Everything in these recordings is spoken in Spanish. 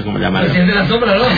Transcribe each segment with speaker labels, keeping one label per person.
Speaker 1: sé cómo llamarlo.
Speaker 2: Presidente de la sombra, ¿no?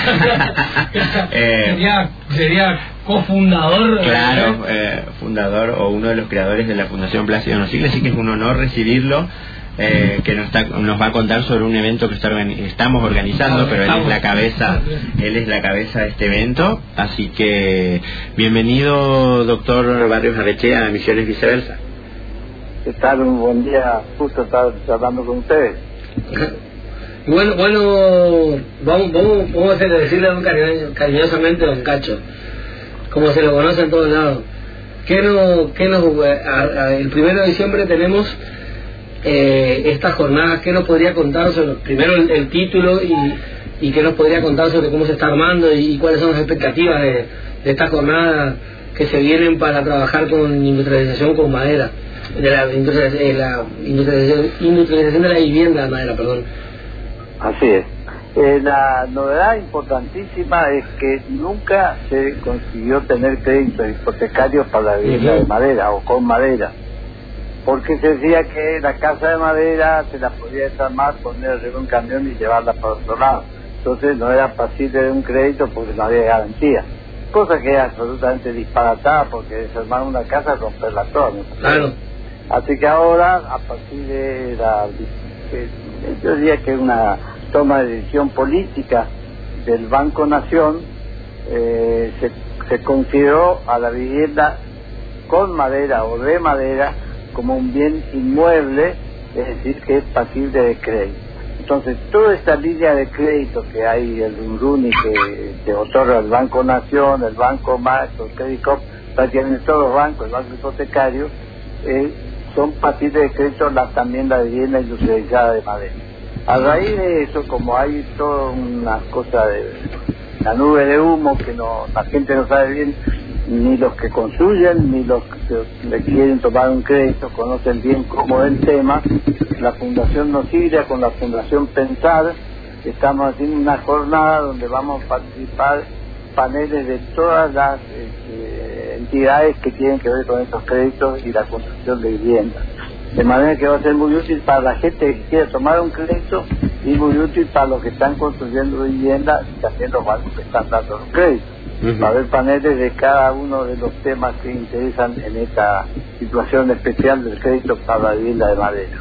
Speaker 2: sería cofundador.
Speaker 1: Claro, fundador o uno de los creadores de la Fundación Plácido Nociglia, así que es un honor recibirlo. Que nos va a contar sobre un evento que estamos organizando, pero él es la cabeza de este evento, así que bienvenido, doctor Barrios Arrechea, a Misiones Viceversa.
Speaker 3: ¿Qué tal? Un buen día, justo estar hablando con ustedes.
Speaker 2: Bueno, vamos a decirle cariñosamente a don Cacho, como se lo conoce en todos lados. El 1 de diciembre tenemos estas jornadas. ¿Qué nos podría contar sobre, primero, el título y qué nos podría contar sobre cómo se está armando y cuáles son las expectativas de estas jornadas que se vienen para trabajar con industrialización con madera, de la industrialización de la vivienda de madera, perdón?
Speaker 3: Así es. La novedad importantísima es que nunca se consiguió tener créditos hipotecarios para la vivienda de madera o con madera, porque se decía que la casa de madera se la podía desarmar, poner arriba un camión y llevarla para otro lado. Entonces no era posible de un crédito porque no había garantía. Cosa que es absolutamente disparatada, porque desarmar una casa es romperla toda.
Speaker 2: Claro.
Speaker 3: Así que ahora, a partir de yo diría que una toma de decisión política del Banco Nación, se consideró a la vivienda con madera o de madera como un bien inmueble, es decir, que es pasible de crédito. Entonces, toda esta línea de crédito que hay, el RUNRUN y que otorga el Banco Nación, el Banco Max, el Credicop, prácticamente todos los bancos, el banco hipotecario, son pasibles de crédito, también la vivienda industrializada de madera. A raíz de eso, como hay toda una cosa de la nube de humo que la gente no sabe bien, ni los que construyen ni los que le quieren tomar un crédito conocen bien cómo es el tema. La Fundación Nociglia con la Fundación Pensar estamos haciendo una jornada donde vamos a participar paneles de todas las entidades que tienen que ver con estos créditos y la construcción de viviendas, de manera que va a ser muy útil para la gente que quiere tomar un crédito y muy útil para los que están construyendo viviendas y también los bancos que están dando los créditos. Va a haber paneles de cada uno de los temas que interesan en esta situación especial del crédito para la vivienda de madera.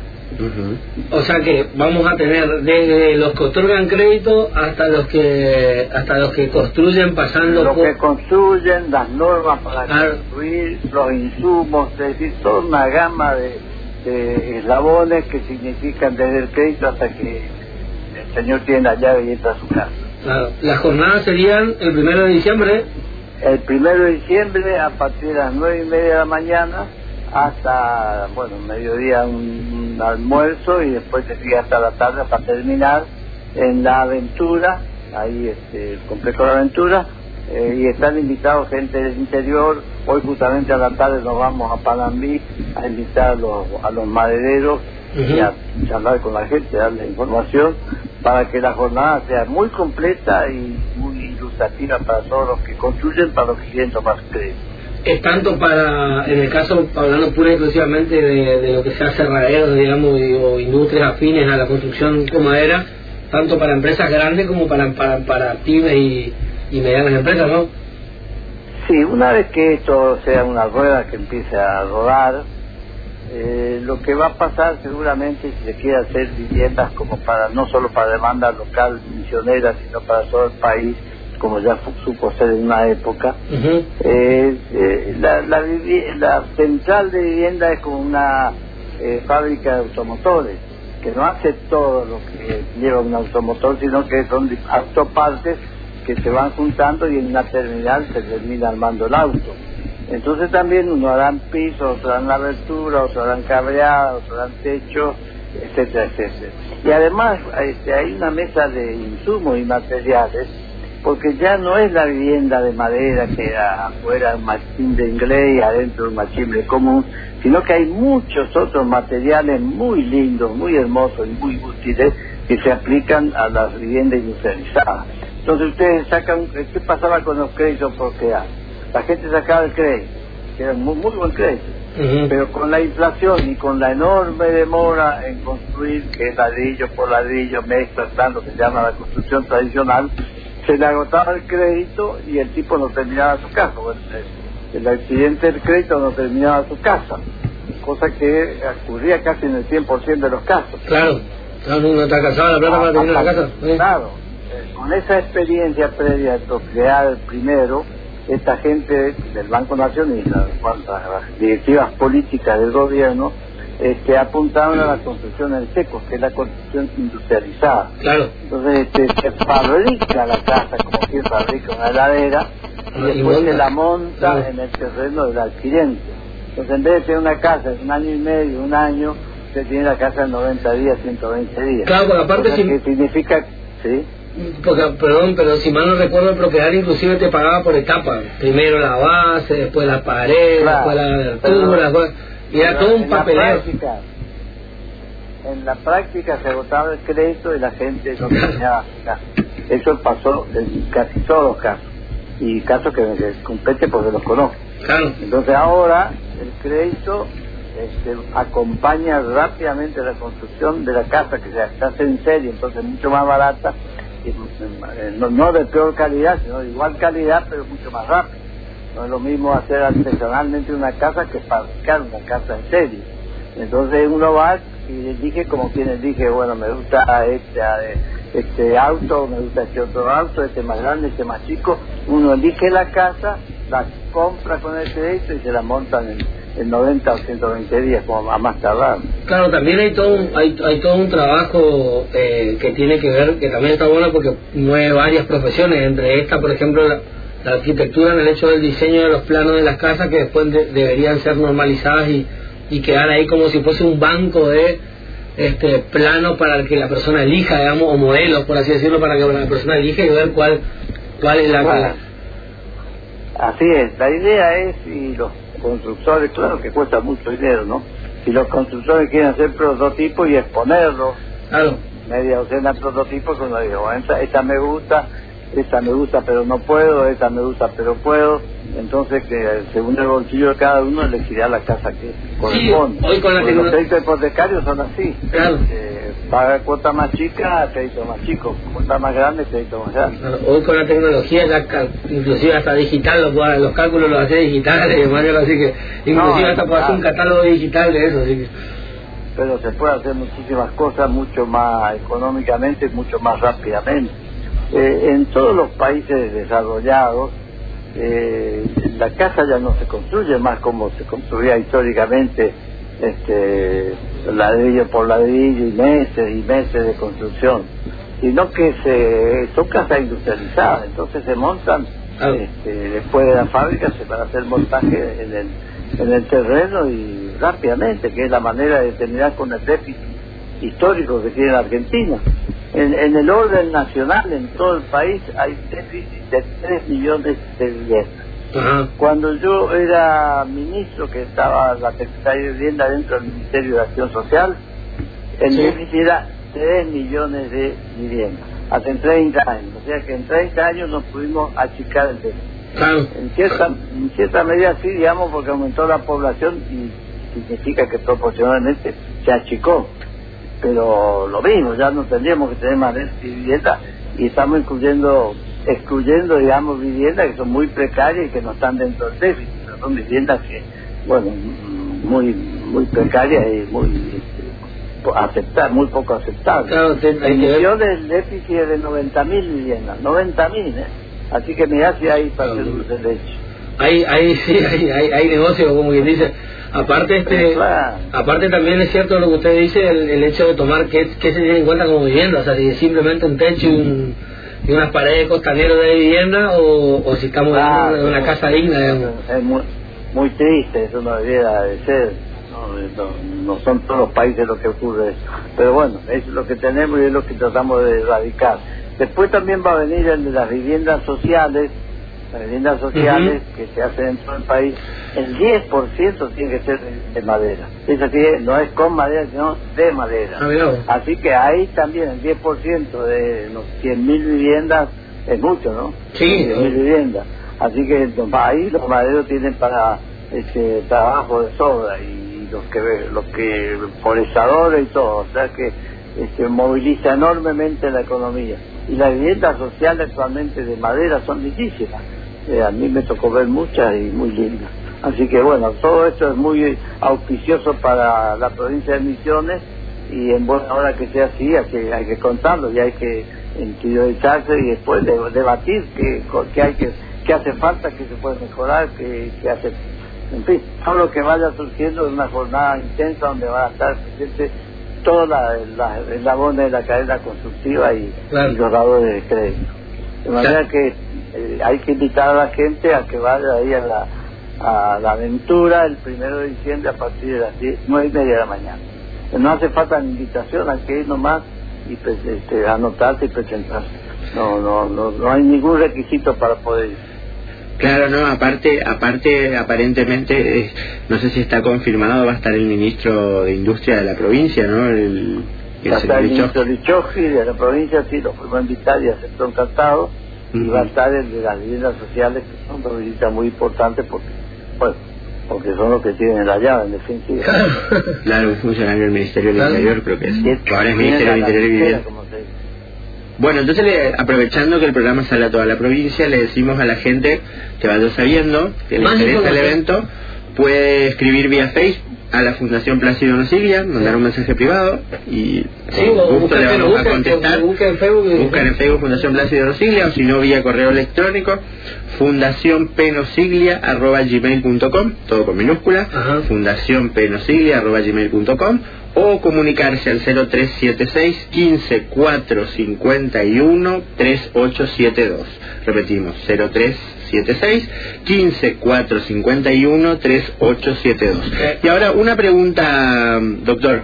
Speaker 2: O sea que vamos a tener desde los que otorgan crédito hasta los que construyen, pasando
Speaker 3: los que construyen, las normas para construir, los insumos, es decir, toda una gama de eslabones que significan desde el crédito hasta que el señor tiene la llave y entra a su casa.
Speaker 2: Claro. Las jornadas serían el 1 de diciembre.
Speaker 3: El 1 de diciembre a partir de las 9:30 de la mañana hasta, mediodía un almuerzo y después se sigue hasta la tarde para terminar en La Aventura, ahí el complejo de La Aventura, y están invitados gente del interior. Hoy justamente a la tarde nos vamos a Panambí a invitar a los madereros y a charlar con la gente, darle información para que la jornada sea muy completa y muy ilustrativa para todos los que construyen, para los que quieren tomar crédito.
Speaker 2: Es tanto para, en el caso, hablando pura y exclusivamente de lo que sea cerraderos, digamos, o industrias afines a la construcción con madera, tanto para empresas grandes como para pymes y medianas empresas, ¿no?
Speaker 3: Sí, una vez que esto sea una rueda que empiece a rodar, lo que va a pasar seguramente, si se quiere hacer viviendas como no solo para demanda local misionera, sino para todo el país, como ya supo ser en una época, la central de vivienda es como una fábrica de automotores, que no hace todo lo que lleva un automotor, sino que son autopartes que se van juntando y en una terminal se termina armando el auto. Entonces también uno harán pisos, otro harán abertura, otro harán cableada, otro harán techo, etcétera, etcétera. Y además hay una mesa de insumos y materiales, porque ya no es la vivienda de madera que era afuera un machín de inglés y adentro un machín de común, sino que hay muchos otros materiales muy lindos, muy hermosos y muy útiles que se aplican a las viviendas industrializadas. Entonces ustedes sacan, ¿qué pasaba con los créditos por crear? La gente sacaba el crédito, que era muy buen crédito, pero con la inflación y con la enorme demora en construir, que es ladrillo por ladrillo, mezcla, lo que se llama la construcción tradicional, se le agotaba el crédito y el tipo no terminaba su casa. Bueno, el accidente del crédito no terminaba su casa, cosa que ocurría casi en el 100% de los casos.
Speaker 2: Claro, no está casado la plata para terminar la casa.
Speaker 3: Claro, con esa experiencia previa de crear primero, esta gente del Banco Nación y las directivas políticas del gobierno apuntaron a la construcción en seco, que es la construcción industrializada.
Speaker 2: Claro.
Speaker 3: Entonces se fabrica la casa como quien fabrica una heladera y después se la monta en el terreno del adquirente. Entonces en vez de tener una casa en 1 año y medio, 1 año, se tiene la casa en 90 días, 120 días.
Speaker 2: Claro, porque aparte
Speaker 3: que significa, ¿sí?
Speaker 2: Porque, perdón, pero si mal no recuerdo, el propietario inclusive te pagaba por etapas. Primero la base, después la pared, después la abertura, y era todo un papeleo.
Speaker 3: En la práctica se agotaba el crédito y la gente no tenía casa. Eso pasó en casi todos los casos, y casos que me compete porque los conozco.
Speaker 2: Claro.
Speaker 3: Entonces ahora el crédito acompaña rápidamente la construcción de la casa, que se hace en serie, entonces mucho más barata, no de peor calidad, sino de igual calidad, pero mucho más rápido. No es lo mismo hacer artesanalmente una casa que fabricar una casa en serie. Entonces uno va y elige como quien elige, bueno, me gusta este auto, me gusta este otro auto, este más grande, este más chico. Uno elige la casa, la compra con el crédito y se la montan en 90 o 120 días, como a más tardar.
Speaker 2: Claro, también hay todo un trabajo que tiene que ver, que también está bueno porque mueve varias profesiones, entre estas, por ejemplo, la arquitectura en el hecho del diseño de los planos de las casas, que después deberían ser normalizadas y quedar ahí como si fuese un banco de plano para el que la persona elija, digamos, o modelos, por así decirlo, para que la persona elija y ver cuál es la que...
Speaker 3: Así es, la idea es, y los constructores, claro que cuesta mucho dinero, ¿no? Si los constructores quieren hacer prototipos y exponerlos,
Speaker 2: claro,
Speaker 3: media docena de prototipos, uno dice, bueno, esta me gusta pero no puedo, esta me gusta pero puedo, entonces que según el bolsillo de cada uno elegirá la casa que corresponde.
Speaker 2: Sí, hoy con
Speaker 3: los créditos hipotecarios son así,
Speaker 2: claro.
Speaker 3: Paga cuota más chica, crédito más chico, cuota más grande, crédito más grande.
Speaker 2: Claro, hoy con la tecnología ya inclusive hasta digital, los cálculos los hace digitales de manera así que inclusive hasta puede hacer un catálogo digital de eso, así que...
Speaker 3: Pero se puede hacer muchísimas cosas mucho más económicamente, mucho más rápidamente. En todos los países desarrollados, la casa ya no se construye más como se construía históricamente, ladrillo por ladrillo y meses de construcción, sino que son casas industrializadas, entonces se montan después de la fábrica, se van a hacer montaje en el terreno y rápidamente, que es la manera de terminar con el déficit histórico que tiene la Argentina. En el orden nacional, en todo el país, hay déficit de 3 millones de viviendas.
Speaker 2: Ajá.
Speaker 3: Cuando yo era ministro, que estaba la Secretaría de Vivienda dentro del Ministerio de Acción Social, el déficit era 3 millones de viviendas, hace 30 años. O sea que en 30 años nos pudimos achicar el déficit.
Speaker 2: Claro.
Speaker 3: En cierta medida sí, digamos, porque aumentó la población y significa que proporcionalmente se achicó. Pero lo mismo, ya no tendríamos que tener más viviendas y estamos excluyendo, digamos, viviendas que son muy precarias y que no están dentro del déficit. Son viviendas que, bueno, muy precarias y muy poco aceptables.
Speaker 2: Claro,
Speaker 3: el millón del déficit es de 90.000 viviendas, 90.000, así que mirá si hay para hacer dulce de leche.
Speaker 2: Hay negocio, como quien dice. Aparte aparte también es cierto lo que usted dice, el hecho de tomar que se tiene en cuenta como vivienda, o sea, si es simplemente un techo y unas paredes costaneras de vivienda o si estamos hablando de una casa digna, digamos.
Speaker 3: Es muy triste, eso no debería de ser, no son todos los países lo que ocurre eso, pero bueno, es lo que tenemos y es lo que tratamos de erradicar. Después también va a venir el de las viviendas sociales, que se hacen en todo el país. El 10% tiene que ser de madera. Es así, no es con madera, sino de madera. Así que ahí también el 10% de los 100.000 viviendas es mucho, ¿no?
Speaker 2: Sí.
Speaker 3: 100.000 viviendas. Así que ahí los maderos tienen para trabajo de sobra, y los que foressadores y todo, o sea que moviliza enormemente la economía. Y las viviendas sociales actualmente de madera son lindísimas, a mí me tocó ver muchas y muy lindas. Así que bueno, todo esto es muy auspicioso para la provincia de Misiones, y en buena hora que sea así, hay que contarlo y hay que interiorizarse y después debatir qué hace falta, qué se puede mejorar, qué hace, en fin, todo lo que vaya surgiendo en una jornada intensa donde va a estar presente toda la eslabón de la cadena constructiva y los dadores de crédito. De manera que hay que invitar a la gente a que vaya ahí a la aventura el 1 de diciembre a partir de las 9:30 de la mañana. No hace falta invitación, hay que ir nomás y anotarse y presentarse. No hay ningún requisito para poder ir.
Speaker 1: Claro, no, aparte aparentemente, no sé si está confirmado, va a estar el ministro de Industria de la provincia, ¿no?
Speaker 3: Va a estar el ministro Lichoji de la provincia, sí, lo fuimos a invitar y aceptó encantado, y va a estar el de las viviendas sociales, que son dos visitas muy importantes porque son los que tienen la llave, en definitiva.
Speaker 1: Claro, un funcionario del Ministerio del Interior, creo que es. Ahora es Ministerio del Interior y Vivienda. Bueno, entonces aprovechando que el programa sale a toda la provincia, le decimos a la gente que vaya sabiendo que le interesa el evento, puede escribir vía Facebook a la Fundación Plácido Nosiglia, mandar un mensaje privado y justo le vamos a contestar. Buscan en Facebook Fundación Plácido Nosiglia, o si no vía correo electrónico fundacionpnosiglia@gmail.com, todo con minúscula, fundacionpnosiglia@gmail.com, o comunicarse al 0376 15 451 3872. Repetimos, 0376 15 451 3872. Y ahora una pregunta, doctor.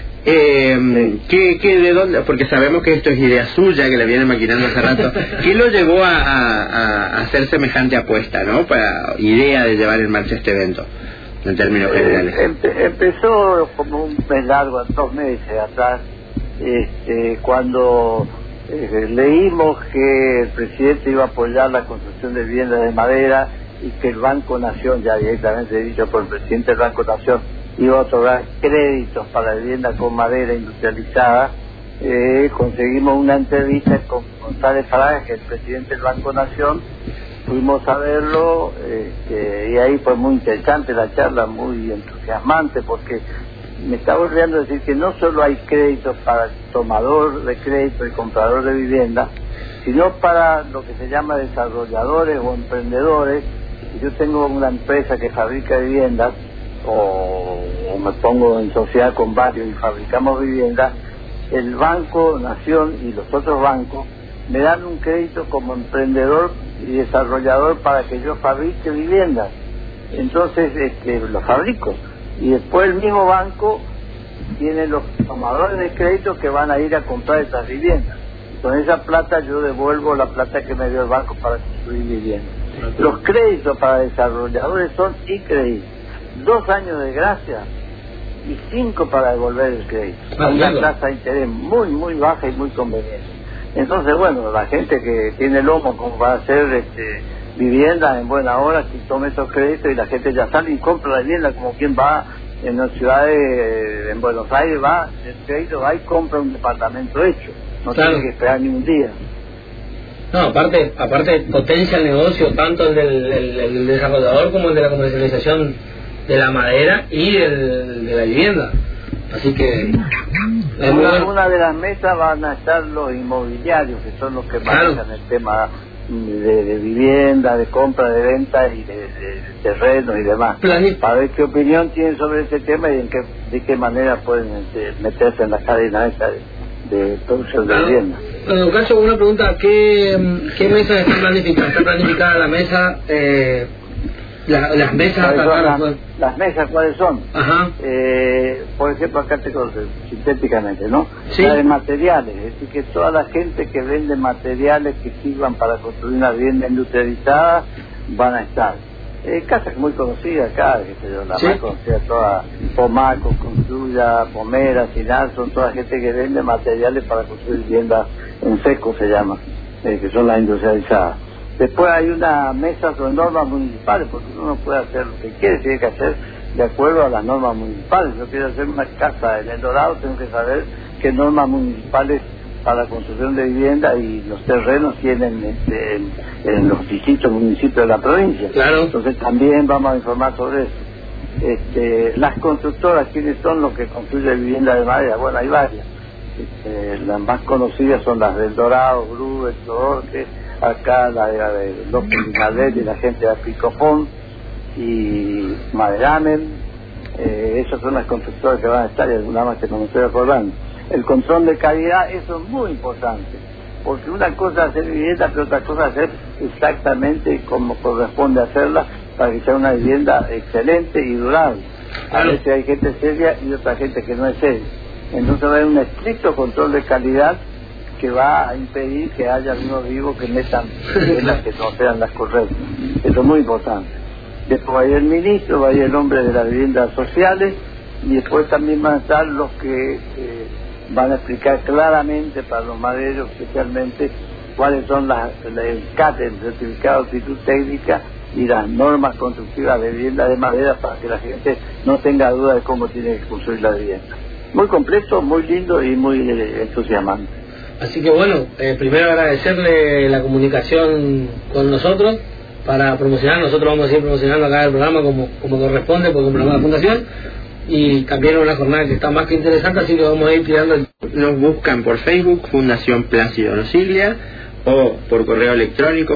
Speaker 1: ¿De dónde? Porque sabemos que esto es idea suya, que la viene maquinando hace rato. ¿Qué lo llevó a hacer semejante apuesta, ¿no? Para idea de llevar en marcha este evento, en términos generales?
Speaker 3: Empezó como un mes largo, 2 meses atrás, cuando leímos que el presidente iba a apoyar la construcción de viviendas de madera y que el Banco Nación, ya directamente dicho por el presidente del Banco Nación, iba a otorgar créditos para vivienda con madera industrializada. Conseguimos una entrevista con González Fraga, que es el presidente del Banco Nación. Fuimos a verlo, y ahí fue muy interesante la charla, muy entusiasmante, porque me estaba olvidando decir que no solo hay créditos para el tomador de crédito y comprador de vivienda, sino para lo que se llama desarrolladores o emprendedores. Yo tengo una empresa que fabrica viviendas, o me pongo en sociedad con varios y fabricamos viviendas. El Banco Nación y los otros bancos me dan un crédito como emprendedor y desarrollador para que yo fabrique viviendas. Entonces lo fabrico, y después el mismo banco tiene los tomadores de crédito que van a ir a comprar esas viviendas. Con esa plata yo devuelvo la plata que me dio el banco para construir viviendas. Los créditos para desarrolladores son increíbles: 2 años de gracia y 5 para devolver el crédito, a una tasa de interés muy muy baja y muy conveniente. Entonces, bueno, la gente que tiene lomo como para hacer viviendas en buena hora, que tome esos créditos, y la gente ya sale y compra la vivienda, como quien va en las ciudades, en Buenos Aires, va el crédito, va y compra un departamento hecho, no tiene que esperar ni un día.
Speaker 2: No, aparte potencia el negocio, tanto el del desarrollador como el de la comercialización de la madera y de la vivienda. Así que
Speaker 3: una de las mesas van a estar los inmobiliarios, que son los que manejan el tema de vivienda, de compra, de venta y de terrenos y demás, para ver qué opinión tienen sobre este tema y de qué manera pueden meterse en la cadena esta de producción de vivienda.
Speaker 2: En el caso, una pregunta: ¿qué mesas están planificadas? ¿Está planificada la mesa? Las mesas,
Speaker 3: las mesas, ¿cuáles son?
Speaker 2: Ajá.
Speaker 3: Por ejemplo, acá te conozco sintéticamente, ¿no?
Speaker 2: ¿Sí?
Speaker 3: La de materiales, es decir, que toda la gente que vende materiales que sirvan para construir una vivienda industrializada van a estar. Casas muy conocidas acá, la más conocida, toda Pomaco, Construya, Pomera, Sinar, son toda gente que vende materiales para construir viviendas en seco, se llama, que son las industrializadas. Después hay una mesa sobre normas municipales, porque uno no puede hacer lo que quiere, tiene que hacer de acuerdo a las normas municipales. Yo quiero hacer una casa en El Dorado, tengo que saber qué normas municipales para la construcción de vivienda y los terrenos tienen en los distintos municipios de la provincia.
Speaker 2: Claro.
Speaker 3: Entonces también vamos a informar sobre eso. Las constructoras, ¿quiénes son los que construyen vivienda de madera? Bueno, hay varias. Las más conocidas son las del Dorado, Bru, El Torque, acá la de López Madrid y la gente de Picofón y Maderamen. Esas son las constructoras que van a estar, y alguna más que no me estoy acordando. El control de calidad, eso es muy importante, porque una cosa es hacer vivienda, pero otra cosa es hacer exactamente como corresponde hacerla para que sea una vivienda excelente y durable. A veces hay gente seria y otra gente que no es seria. Entonces va a haber un estricto control de calidad que va a impedir que haya algunos vivos que metan viviendas que no sean las correctas. Eso es muy importante. Después va a ir el ministro, va a ir el hombre de las viviendas sociales, y después también van a estar los que van a explicar claramente para los maderos especialmente cuáles son el CAT, el certificado de aptitud técnica, y las normas constructivas de vivienda de madera, para que la gente no tenga duda de cómo tiene que construir la vivienda. Muy completo, muy lindo y muy entusiasmante.
Speaker 2: Así que bueno, primero agradecerle la comunicación con nosotros para promocionar. Nosotros vamos a seguir promocionando acá el programa como corresponde, porque es un programa de la Fundación, y también una jornada que está más que interesante, así que vamos a ir tirando.
Speaker 1: Nos buscan por Facebook, Fundación Plácido Nosiglia, o por correo electrónico,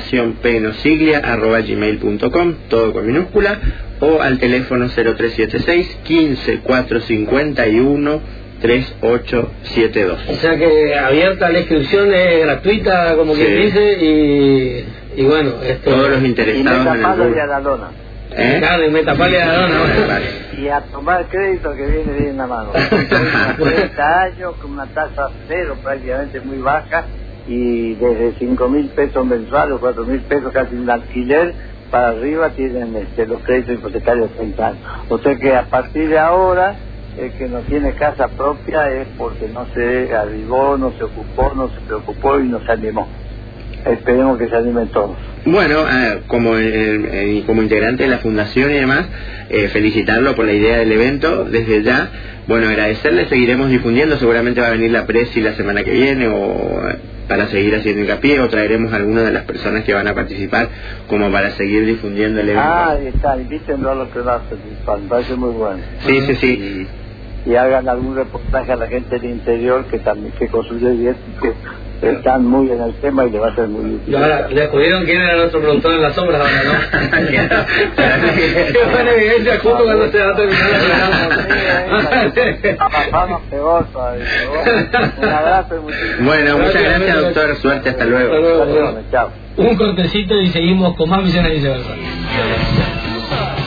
Speaker 1: fundacionpnosiglia@gmail.com, todo con minúscula, o al teléfono 0376 15 451 3872.
Speaker 2: O sea que abierta la inscripción, es gratuita, como quien dice, y bueno,
Speaker 1: todos los interesados en el
Speaker 3: rubro. Y a la lona.
Speaker 2: Claro, y metapale a la dona.
Speaker 3: Y a tomar crédito, que viene bien en la mano. 40 años con una tasa cero prácticamente muy baja, y desde 5.000 pesos mensuales o 4.000 pesos casi un alquiler para arriba tienen los créditos hipotecarios de 30 años. O sea que a partir de ahora, el que no tiene casa propia es porque no se avivó, no se ocupó, no se preocupó y no se animó. Esperemos que se animen todos.
Speaker 1: Bueno, como integrante de la fundación y demás, felicitarlo por la idea del evento desde ya. Bueno, agradecerle, seguiremos difundiendo, seguramente va a venir la presi la semana que viene, o para seguir haciendo hincapié, o traeremos a algunas de las personas que van a participar como para seguir difundiendo el evento.
Speaker 3: Ahí está, invítenlo a los que van a participar, me parece muy bueno.
Speaker 1: Sí.
Speaker 3: Y hagan algún reportaje a la gente del interior que también que construye bien, que están muy en el tema y le va a ser muy útil.
Speaker 2: Ahora, ¿le descubrieron quién era nuestro productor en la sombra ahora, no? Qué buena evidencia justo cuando se va a terminar el programa.
Speaker 3: Vamos peor todavía. Un abrazo y muchísimas
Speaker 1: Bueno, muchas gracias, doctor. Suerte, hasta luego.
Speaker 2: Chao. Un cortecito y seguimos con más Misiones Viceversa.